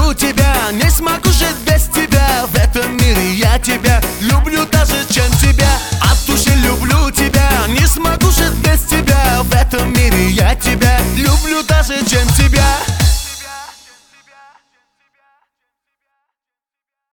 люблю тебя, не смогу жить без тебя. В этом мире я тебя люблю даже чем тебя. От души люблю тебя, не смогу жить без тебя. В этом мире я тебя люблю даже чем